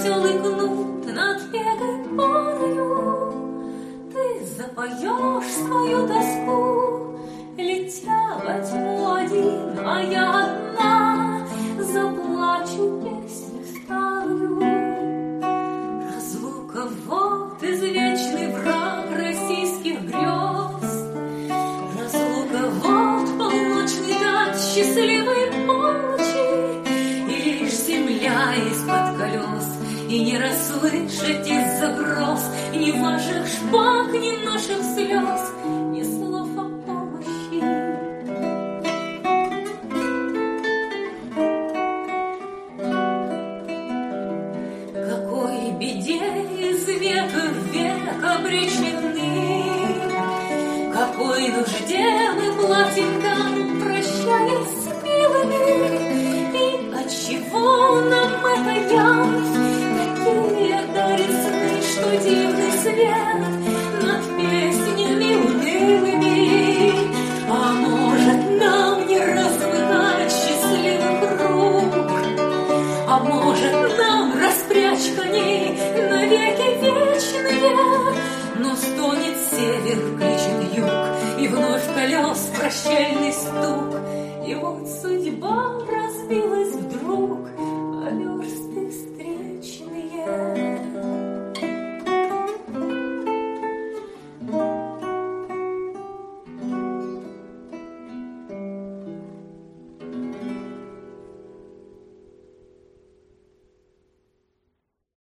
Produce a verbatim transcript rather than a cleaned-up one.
веселый кнут над пегой порою. Ты запоешь свою тоску, летя во тьму один, а я одна заплачу песню старую. Разлука вот извечный враг российских грез. Разлука вот полночный дать счастливой полночи. И лишь земля из-под колес, и не расслышать из-за гроз ни ваших шпаг, ни наших слез, ни слов о помощи. Какой беде из века в век обречены, какой нужде мы платим там, прощаясь с милыми. И отчего нам эта явь такие дарит сны, что дивный свет над песнями унылыми? А может, нам не размыкать счастливых рук? А может, нам распрячь коней навеки вечные? Но стонет север, кричит юг, и вновь колес прощальный стук.